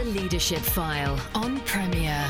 Leadership File on Premier.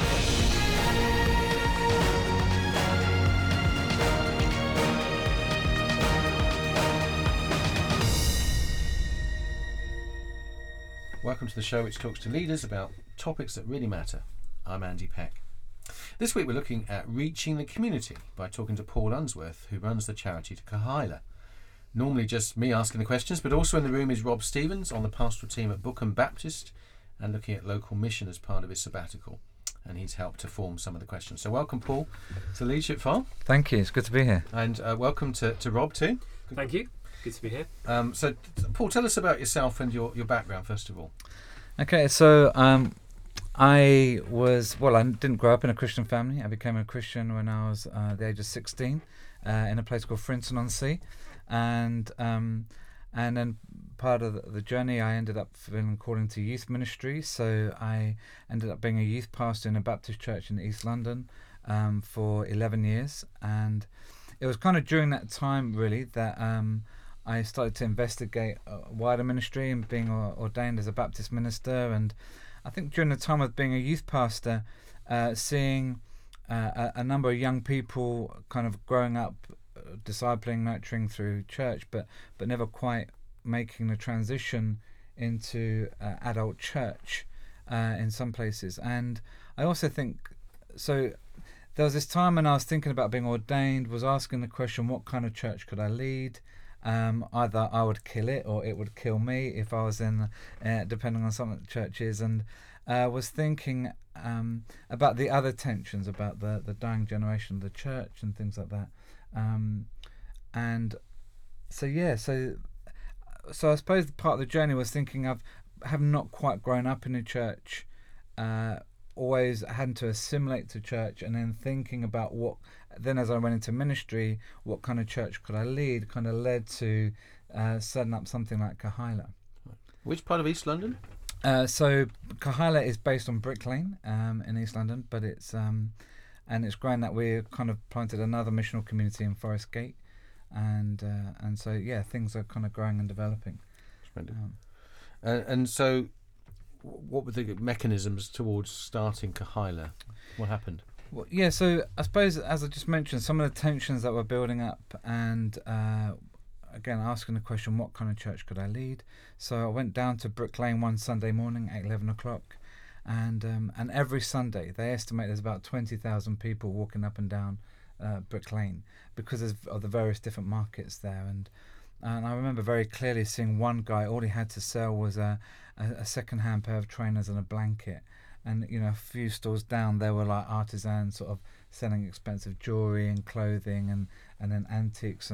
Welcome to the show which talks to leaders about topics that really matter. I'm Andy Peck. This week we're looking at reaching the community by talking to Paul Unsworth, who runs the charity to Kahila. Normally just me asking the questions, but also in the room is Rob Stevens on the pastoral team at Bookham Baptist and looking at local mission as part of his sabbatical. And he's helped to form some of the questions. So welcome, Paul, to Leadership File. Thank you. It's good to be here. And welcome to Rob too. Thank you. Good to be here. So, Paul, tell us about yourself and your background, first of all. Okay, so I didn't grow up in a Christian family. I became a Christian when I was the age of 16 in a place called Frinton-on-Sea. And then part of the journey, I ended up feeling called into youth ministry. So I ended up being a youth pastor in a Baptist church in East London for 11 years. And it was kind of during that time, really, that I started to investigate wider ministry and being ordained as a Baptist minister. And I think during the time of being a youth pastor, seeing a number of young people kind of growing up, discipling, nurturing through church, but never quite making the transition into adult church in some places. And I also think, so there was this time when I was thinking about being ordained, was asking the question, what kind of church could I lead? Either I would kill it or it would kill me if I was in, depending on some churches, and was thinking about the other tensions, about the dying generation of the church and things like that. And so I suppose part of the journey was thinking of having not quite grown up in a church, always having to assimilate to church, and then thinking about what, then as I went into ministry, what kind of church could I lead, kind of led to setting up something like Kahila. Which part of East London? So Kahila is based on Brick Lane in East London, but it's grown that we kind of planted another missional community in Forest Gate, and so things are kind of growing and developing. Splendid. And so, what were the mechanisms towards starting Kahila? What happened? Well, yeah, so I suppose, as I just mentioned, some of the tensions that were building up, and again, asking the question, what kind of church could I lead? So I went down to Brick Lane one Sunday morning at 11 o'clock, and every Sunday they estimate there's about 20,000 people walking up and down Brick Lane because of the various different markets there. And I remember very clearly seeing one guy, all he had to sell was a second-hand pair of trainers and a blanket. And, a few stores down, there were like artisans sort of selling expensive jewellery and clothing and then antiques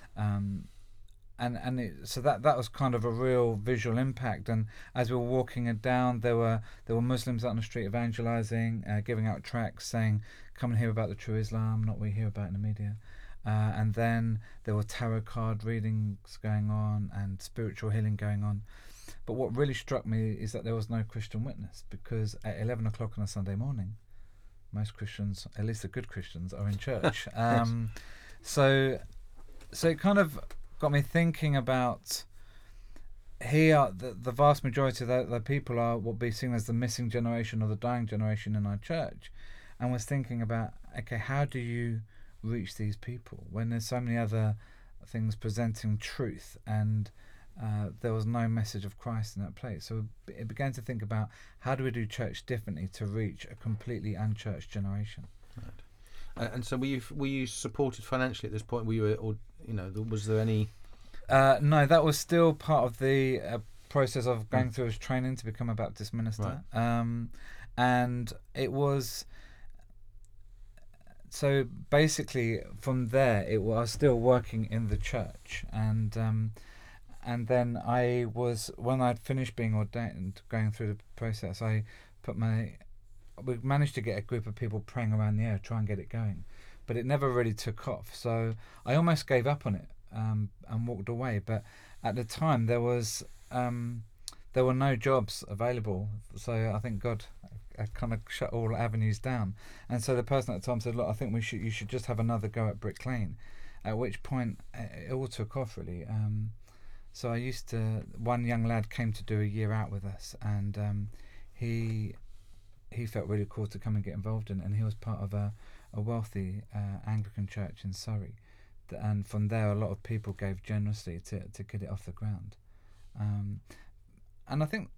so that was kind of a real visual impact. And as we were walking it down, there were Muslims out on the street evangelizing, giving out tracts saying, "Come and hear about the true Islam, not what we hear about in the media." And then there were tarot card readings going on and spiritual healing going on. But what really struck me is that there was no Christian witness, because at 11 o'clock on a Sunday morning, most Christians, at least the good Christians, are in church. Yes. So it kind of got me thinking about here, the vast majority of the people are what be seen as the missing generation or the dying generation in our church, and was thinking about, okay, how do you reach these people when there's so many other things presenting truth, and there was no message of Christ in that place. So it began to think about, how do we do church differently to reach a completely unchurched generation? Right. And so were you supported financially at this point? Were you, or was there any? No, that was still part of the process of going through his training to become a Baptist minister. Right. And it was, so basically from there, I was still working in the church, and then I was, when I'd finished being ordained, going through the process, we managed to get a group of people praying around the area, try and get it going, but it never really took off. So I almost gave up on it and walked away. But at the time, there were no jobs available. So I think God kind of shut all avenues down. And so the person at the time said, "Look, I think you should just have another go at Brick Lane." At which point it all took off, really. So one young lad came to do a year out with us, and he felt really called to come and get involved in it, and he was part of a wealthy Anglican church in Surrey, and from there a lot of people gave generously to get it off the ground, and I think,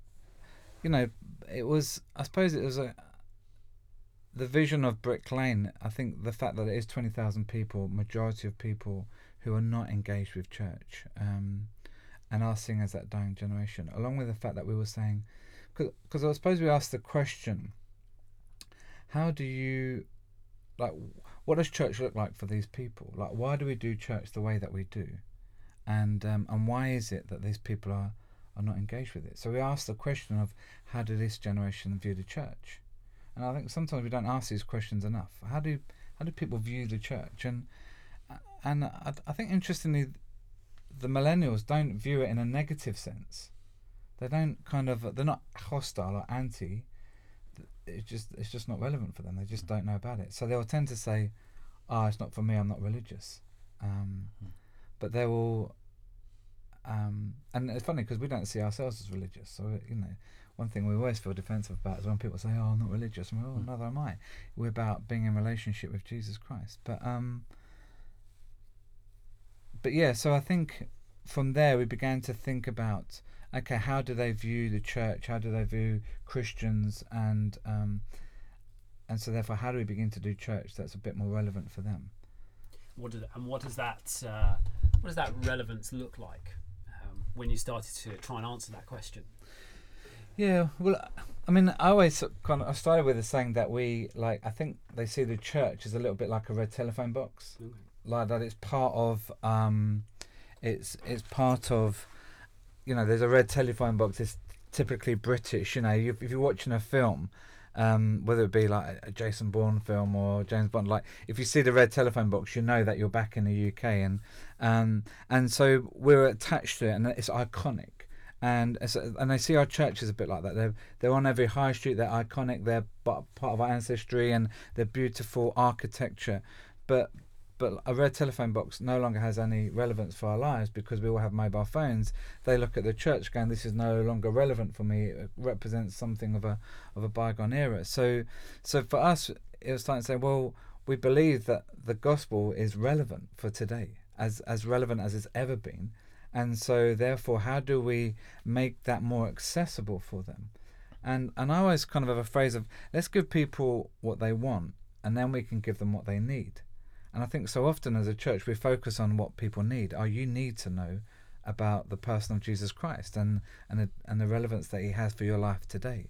I suppose it was the vision of Brick Lane. I think the fact that it is 20,000 people, majority of people who are not engaged with church, and are seen as that dying generation, along with the fact that we were saying, because I suppose we asked the question, how do you, what does church look like for these people? Like, why do we do church the way that we do? And why is it that these people are not engaged with it? So we asked the question of, how do this generation view the church? And I think sometimes we don't ask these questions enough. How do people view the church? And I think, interestingly, the millennials don't view it in a negative sense. They don't they're not hostile or anti. It's just not relevant for them. They just don't know about it. So they'll tend to say, it's not for me, I'm not religious. But they will, and it's funny because we don't see ourselves as religious. So, one thing we always feel defensive about is when people say, I'm not religious. And we're, neither am I. We're about being in relationship with Jesus Christ. But yeah, so I think from there we began to think about, okay, how do they view the church? How do they view Christians? And so therefore, how do we begin to do church that's a bit more relevant for them? What does that relevance look like when you started to try and answer that question? Yeah, well, I mean, I always I started with the saying that I think they see the church as a little bit like a red telephone box. Okay. Like that it's part of it's part of, there's a red telephone box. It's typically British. If you're watching a film, whether it be like a Jason Bourne film or James Bond, like if you see the red telephone box, you know that you're back in the UK, and so we're attached to it, and it's iconic. And they see our churches a bit like that. They're on every high street. They're iconic. They're part of our ancestry, and they're beautiful architecture. But a red telephone box no longer has any relevance for our lives because we all have mobile phones. They look at the church going, this is no longer relevant for me. It represents something of a bygone era. So for us, it was starting to say, well, we believe that the gospel is relevant for today, as relevant as it's ever been. And so therefore, how do we make that more accessible for them? And I always have a phrase of, let's give people what they want, and then we can give them what they need. And I think so often as a church, we focus on what people need. You need to know about the person of Jesus Christ and the relevance that he has for your life today.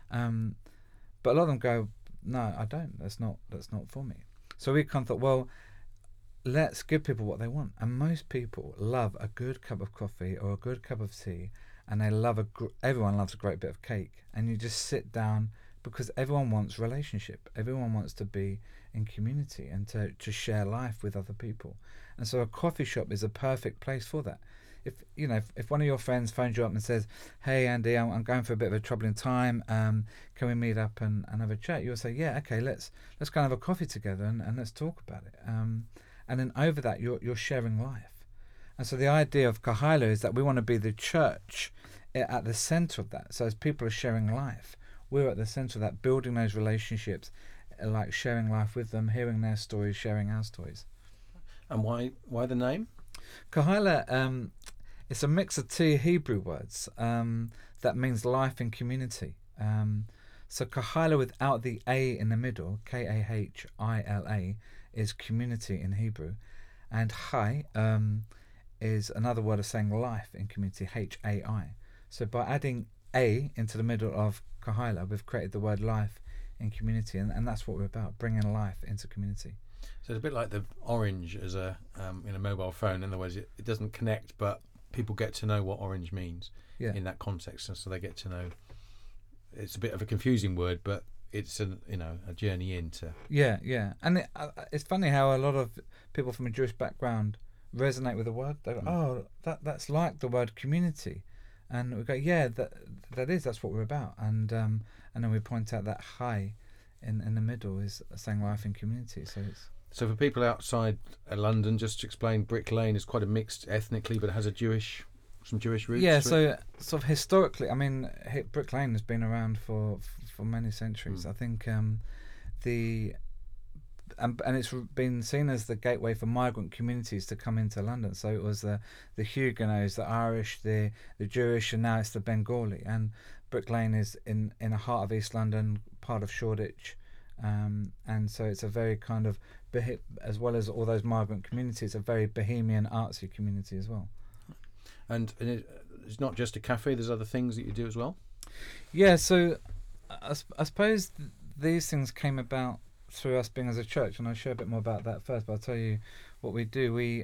But a lot of them go, no, I don't. That's not for me. So we thought, well, let's give people what they want. And most people love a good cup of coffee or a good cup of tea, and everyone loves a great bit of cake. And you just sit down because everyone wants relationship. Everyone wants to be in community and to share life with other people. And so a coffee shop is a perfect place for that. If one of your friends phones you up and says, hey Andy, I'm going through a bit of a troubling time, can we meet up and have a chat? You'll say, yeah, okay, let's go and have a coffee together and let's talk about it. And then over that you're sharing life. And so the idea of Kahila is that we want to be the church at the centre of that. So as people are sharing life, we're at the centre of that, building those relationships, like sharing life with them, hearing their stories, sharing our stories. And why the name? Kahila, it's a mix of two Hebrew words that means life in community. So Kahila without the A in the middle, Kahila, is community in Hebrew. And Chai is another word of saying life in community, Hai. So by adding A into the middle of Kahila, we've created the word life in community, and that's what we're about, bringing life into community. So it's a bit like the orange as a in a mobile phone. In other words, it doesn't connect, but people get to know what orange means in that context, and so they get to know. It's a bit of a confusing word, but it's a journey into. Yeah, and it's funny how a lot of people from a Jewish background resonate with the word. They go, that's like the word community, and we go, yeah, that's what we're about, and then we point out that Chai in the middle is saying life in community. So for people outside London, just to explain, Brick Lane is quite a mixed ethnically, but it has a Jewish some Jewish roots? Yeah, to it? so sort of historically, I mean, Brick Lane has been around for many centuries. I think and it's been seen as the gateway for migrant communities to come into London. So it was the Huguenots, the Irish, the Jewish, and now it's the Bengali. And Brick Lane is in the heart of East London, part of Shoreditch, and so it's a very kind of, as well as all those migrant communities, a very bohemian, artsy community as well. And it's not just a cafe. There's other things that you do as well. Yeah, so I suppose these things came about through us being as a church, and I'll share a bit more about that first, but I'll tell you what we do. We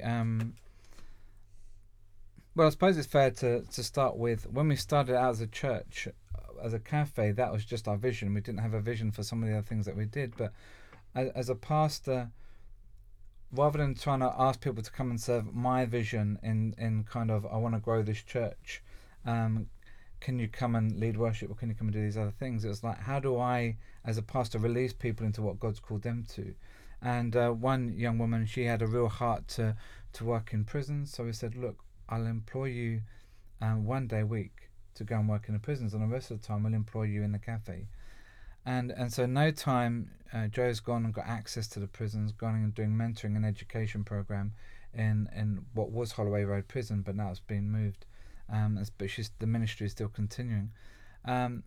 well, I suppose it's fair to start with, when we started out as a church, as a cafe, that was just our vision. We didn't have a vision for some of the other things that we did, but as a pastor, rather than trying to ask people to come and serve my vision in kind of, I want to grow this church, can you come and lead worship, or can you come and do these other things? It was like, how do I, as a pastor, release people into what God's called them to? And one young woman, she had a real heart to work in prisons. So we said, look, I'll employ you 1 day a week to go and work in the prisons, and the rest of the time we'll employ you in the cafe. And so in no time, Joe's gone and got access to the prisons, gone and doing mentoring and education program in what was Holloway Road Prison, but now it's been moved. But the ministry is still continuing, and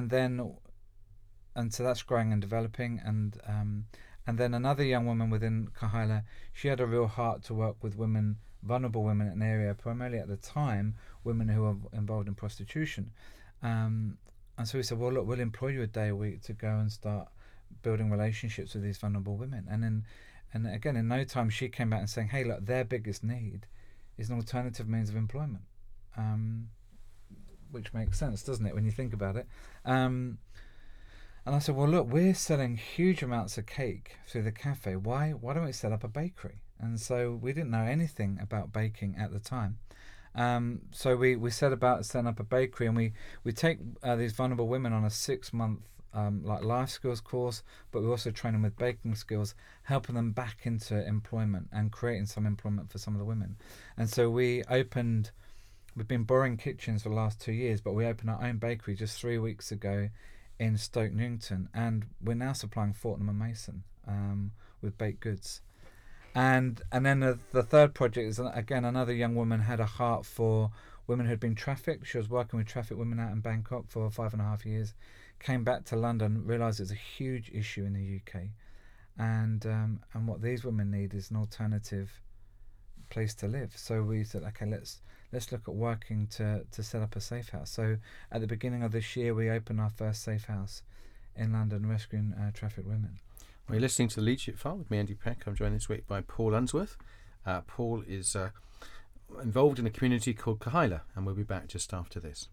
so that's growing and developing, and then another young woman within Kahila, she had a real heart to work with women, vulnerable women in an area, primarily at the time women who are involved in prostitution, and so we said, well, look, we'll employ you a day a week to go and start building relationships with these vulnerable women, and again, in no time she came back and saying, hey, look, their biggest need is an alternative means of employment. Which makes sense, doesn't it, when you think about it? And I said, well, look, we're selling huge amounts of cake through the cafe. Why don't we set up a bakery? And so we didn't know anything about baking at the time. So we set about setting up a bakery, and we take these vulnerable women on a 6-month like life skills course, but we also train them with baking skills, helping them back into employment and creating some employment for some of the women. And so we've been borrowing kitchens for the last 2 years, but we opened our own bakery just 3 weeks ago in Stoke Newington, and we're now supplying Fortnum and Mason with baked goods. And then the third project is, again, another young woman had a heart for women who had been trafficked. She was working with trafficked women out in Bangkok for 5.5 years, came back to London, realised it's a huge issue in the UK, and what these women need is an alternative place to live. So we said, okay, let's look at working to set up a safe house. So at the beginning of this year, we opened our first safe house in London, rescuing trafficked women. Well, you're listening to the Leadership File with me, Andy Peck. I'm joined this week by Paul Unsworth. Paul is involved in a community called Kahila, and we'll be back just after this.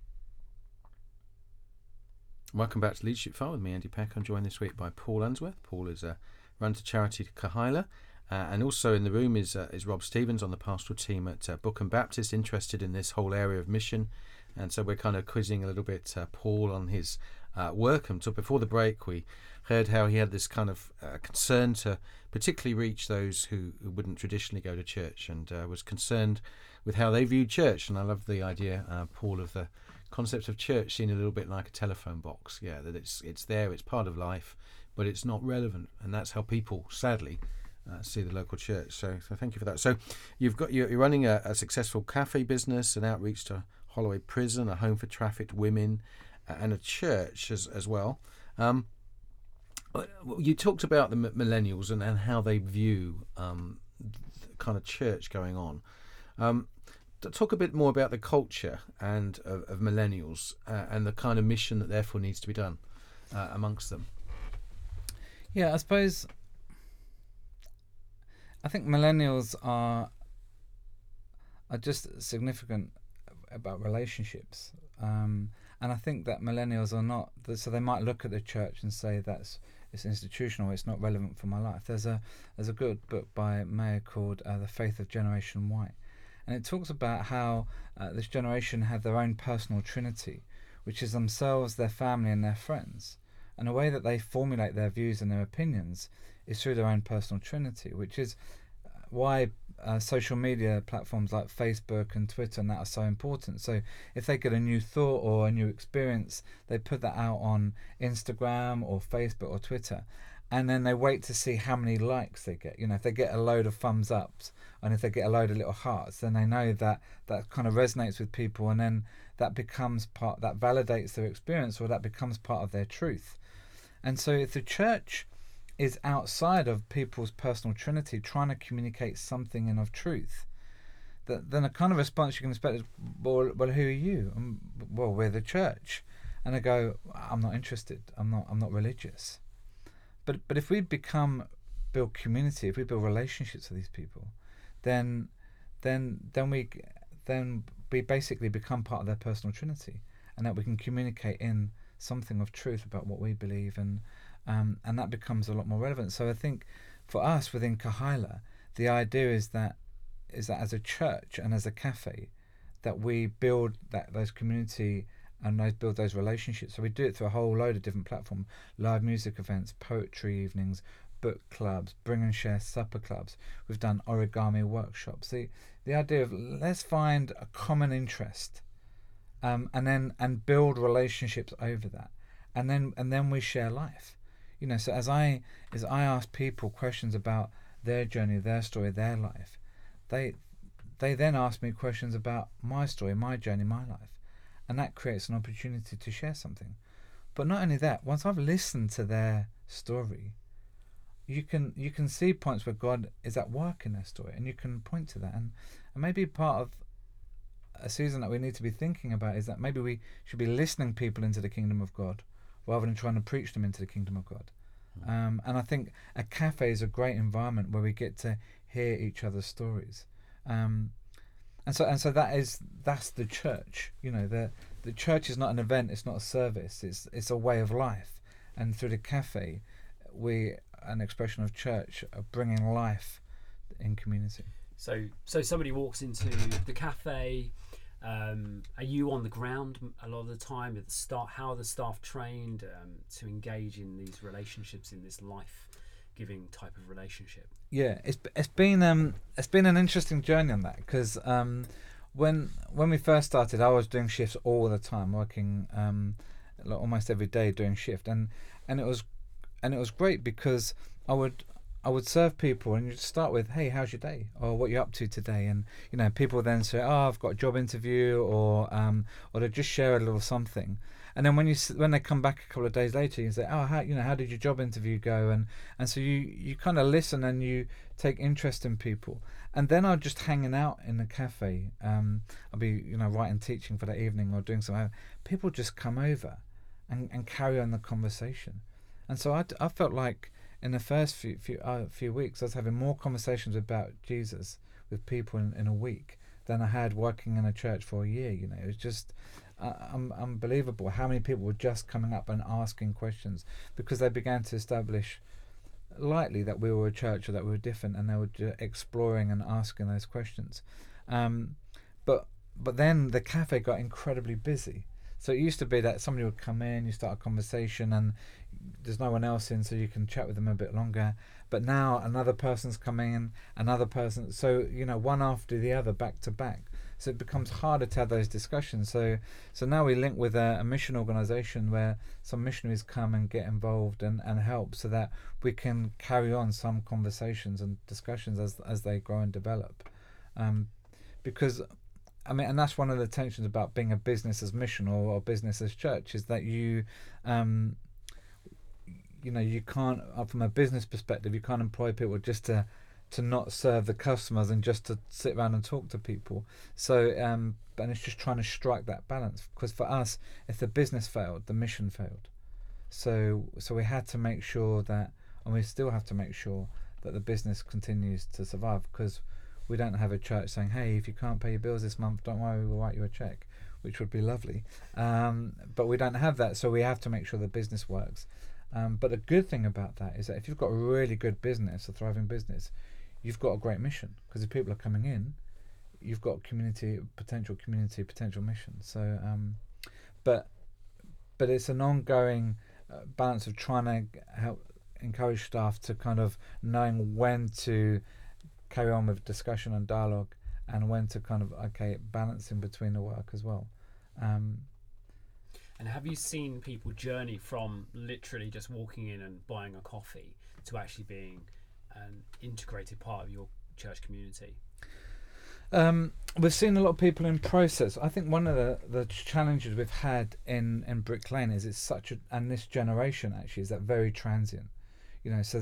Welcome back to Leadership File with me, Andy Peck. I'm joined this week by Paul Unsworth. Paul is runs a charity to Kahila. And also in the room is Rob Stevens on the pastoral team at Bookham Baptist, interested in this whole area of mission. And so we're kind of quizzing a little bit Paul on his work. And so before the break, we heard how he had this kind of concern to particularly reach those who wouldn't traditionally go to church, and was concerned with how they viewed church. And I love the idea, Paul, of the concept of church seen a little bit like a telephone box. Yeah, that it's there, it's part of life, but it's not relevant. And that's how people, sadly, see the local church. So thank you for that. So you're running a successful cafe business, an outreach to Holloway Prison, a home for trafficked women, and a church as well. You talked about the millennials and how they view the kind of church going on. Talk a bit more about the culture and of millennials and the kind of mission that therefore needs to be done amongst them. Yeah, I think millennials are just significant about relationships, and I think that millennials are not. So they might look at the church and say it's institutional, it's not relevant for my life. There's a good book by Mayer called The Faith of Generation Y, and it talks about how this generation have their own personal trinity, which is themselves, their family, and their friends. And the way that they formulate their views and their opinions is through their own personal trinity, which is why social media platforms like Facebook and Twitter and that are so important. So if they get a new thought or a new experience, they put that out on Instagram or Facebook or Twitter, and then they wait to see how many likes they get. If they get a load of thumbs ups and if they get a load of little hearts, then they know that that kind of resonates with people, and then that becomes part, that validates their experience, or that becomes part of their truth. And so if the church is outside of people's personal trinity, trying to communicate something in of truth, then the kind of response you can expect is, well, who are you? Well, we're the church. And I go, I'm not interested. I'm not religious. But if we build community, if we build relationships with these people, then we basically become part of their personal trinity, and that we can communicate in something of truth about what we believe, and that becomes a lot more relevant. So I think for us within Kahila, the idea is that as a church and as a cafe, that we build those community and build those relationships. So we do it through a whole load of different platforms: live music events, poetry evenings, book clubs, bring and share supper clubs. We've done origami workshops. The idea of let's find a common interest, and build relationships over that, and then we share life. So as I ask people questions about their journey, their story, their life, they then ask me questions about my story, my journey, my life, and that creates an opportunity to share something. But not only that, once I've listened to their story, you can see points where God is at work in their story, and you can point to that. And maybe part of a season that we need to be thinking about is that maybe we should be listening people into the kingdom of God rather than trying to preach them into the kingdom of God. And I think a cafe is a great environment where we get to hear each other's stories. And so that's the church. The church is not an event, it's not a service, it's a way of life. And through the cafe, an expression of church, of bringing life in community. So somebody walks into the cafe. Are you on the ground a lot of the time at the start? How are the staff trained to engage in these relationships, in this life-giving type of relationship? Yeah, it's been an interesting journey on that, because when we first started, I was doing shifts all the time, working almost every day doing shift, and it was great because I would serve people, and you'd start with, hey, how's your day, or what you up to today, and people then say, oh, I've got a job interview, or they just share a little something, and then when they come back a couple of days later, you say, oh, how did your job interview go, and so you kind of listen and you take interest in people. And then I'm just hanging out in the cafe. I'll be writing, teaching for that evening, or doing something. People just come over and carry on the conversation. And so I felt like in the first few weeks, I was having more conversations about Jesus with people in a week than I had working in a church for a year. It was just unbelievable how many people were just coming up and asking questions, because they began to establish lightly that we were a church or that we were different, and they were exploring and asking those questions. But then the cafe got incredibly busy. So it used to be that somebody would come in, you start a conversation, and there's no one else in, so you can chat with them a bit longer. But now another person's coming in, another person, so one after the other, back to back. So it becomes harder to have those discussions. So now we link with a mission organisation where some missionaries come and get involved and help, so that we can carry on some conversations and discussions as they grow and develop. Because and that's one of the tensions about being a business as mission or a business as church, is that you can't, from a business perspective, you can't employ people just to not serve the customers and just to sit around and talk to people. So and it's just trying to strike that balance, because for us, if the business failed, the mission failed. So we had to make sure that, and we still have to make sure that the business continues to survive, because we don't have a church saying, hey, if you can't pay your bills this month, don't worry, we'll write you a check, which would be lovely. But we don't have that, so we have to make sure the business works. But the good thing about that is that if you've got a really good business, a thriving business, you've got a great mission, because if people are coming in, you've got potential mission. So, but it's an ongoing balance of trying to help encourage staff to kind of knowing when to carry on with discussion and dialogue, and when to kind of balancing between the work as well. And have you seen people journey from literally just walking in and buying a coffee to actually being an integrated part of your church community? We've seen a lot of people in process. I think one of the challenges we've had in Brick Lane is it's and this generation actually is that very transient. So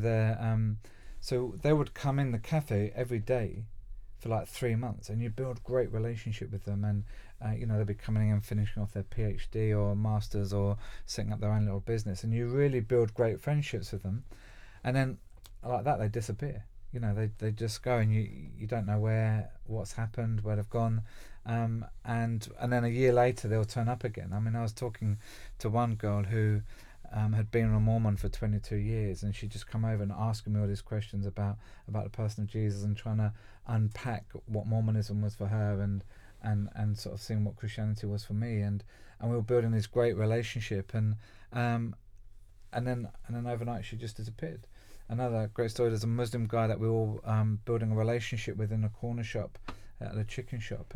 they would come in the cafe every day for like 3 months, and you build great relationship with them, and they'll be coming in and finishing off their PhD or masters or setting up their own little business, and you really build great friendships with them, and then like that they disappear. They just go, and you don't know what's happened, where they've gone, and then a year later they'll turn up again. I mean, I was talking to one girl who had been a Mormon for 22 years, and she'd just come over and asking me all these questions about the person of Jesus, and trying to unpack what Mormonism was for her, and sort of seeing what Christianity was for me, and we were building this great relationship, and then overnight she just disappeared. Another great story, there's a Muslim guy that we were all building a relationship with in a corner shop at a chicken shop,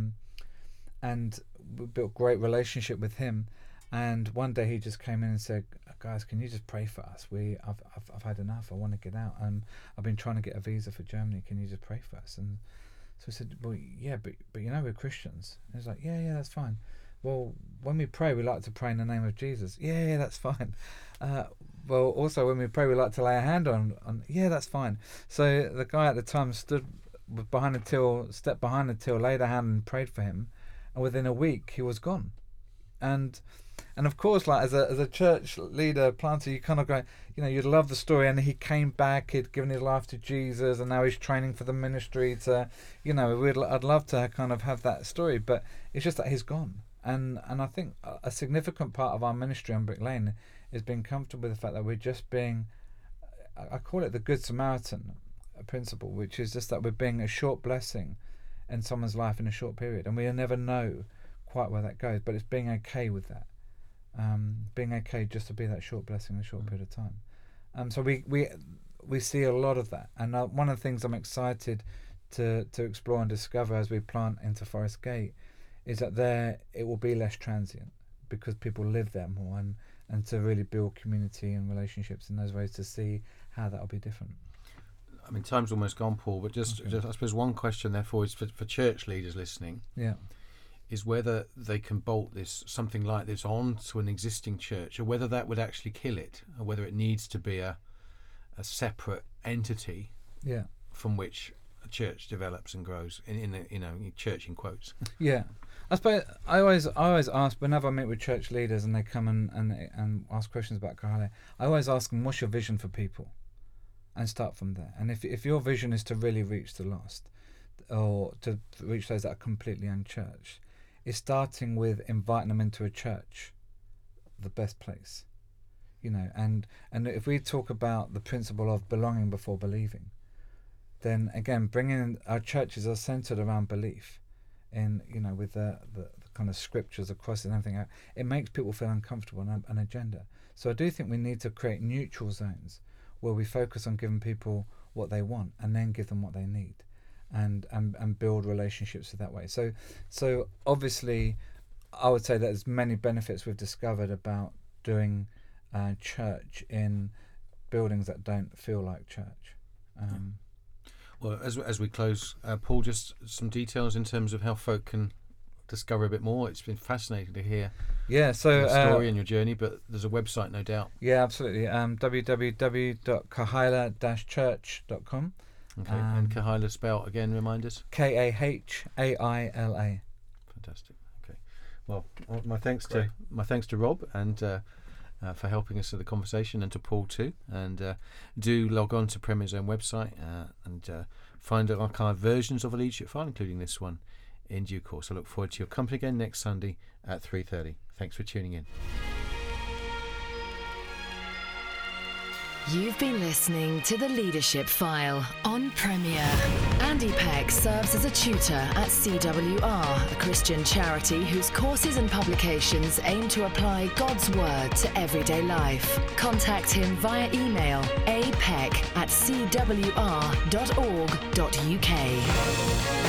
and we built a great relationship with him. And one day he just came in and said, "Guys, can you just pray for us? I've had enough. I want to get out. I've been trying to get a visa for Germany. Can you just pray for us?" And so I said, "Well, yeah, but we're Christians." And he's like, "Yeah, that's fine. Well, when we pray, we like to pray in the name of Jesus." Yeah, that's fine. Well, also when we pray, we like to lay a hand on. Yeah, that's fine. So the guy at the time stood behind the till, stepped behind the till, laid a hand and prayed for him, and within a week he was gone. And of course, like as a church leader, planter, you kind of go, you'd love the story. And he came back, he'd given his life to Jesus, and now he's training for the ministry. I'd love to kind of have that story, but it's just that he's gone. And I think a significant part of our ministry on Brick Lane is being comfortable with the fact that we're just being, I call it the Good Samaritan principle, which is just that we're being a short blessing in someone's life in a short period, and we'll never know quite where that goes, but it's being okay with that. Being okay just to be that short blessing in a short period of time. So we see a lot of that, and one of the things I'm excited to explore and discover as we plant into Forest Gate is that there it will be less transient, because people live there more, and to really build community and relationships in those ways, to see how that'll be different. I mean, time's almost gone, Paul, but just I suppose one question therefore is for church leaders listening. Yeah. Is whether they can bolt something like this on to an existing church, or whether that would actually kill it, or whether it needs to be a separate entity, from which a church develops and grows in church in quotes. Yeah, I suppose I always ask whenever I meet with church leaders and they come and ask questions about Kahale, I always ask them, what's your vision for people, and start from there. And if your vision is to really reach the lost, or to reach those that are completely unchurched, is starting with inviting them into a church, the best place, and if we talk about the principle of belonging before believing, then again, bringing our churches are centered around belief, in with the kind of scriptures across and everything. It makes people feel uncomfortable and an agenda. So I do think we need to create neutral zones where we focus on giving people what they want and then give them what they need. And build relationships that way. So obviously, I would say that there's many benefits we've discovered about doing church in buildings that don't feel like church. Well, as we close, Paul, just some details in terms of how folk can discover a bit more. It's been fascinating to hear. Yeah, so your story and your journey, but there's a website, no doubt. Yeah, absolutely. www.kahaila-church.com. Okay, and Kahaila spell again, remind us? Kahaila. Fantastic. Okay, well, my thanks to Rob and for helping us with the conversation, and to Paul too. And do log on to Premier's own website and find archived versions of a leadership file, including this one, in due course. I look forward to your company again next Sunday at 3:30. Thanks for tuning in. You've been listening to The Leadership File on Premier. Andy Peck serves as a tutor at CWR, a Christian charity whose courses and publications aim to apply God's Word to everyday life. Contact him via email apeck@cwr.org.uk.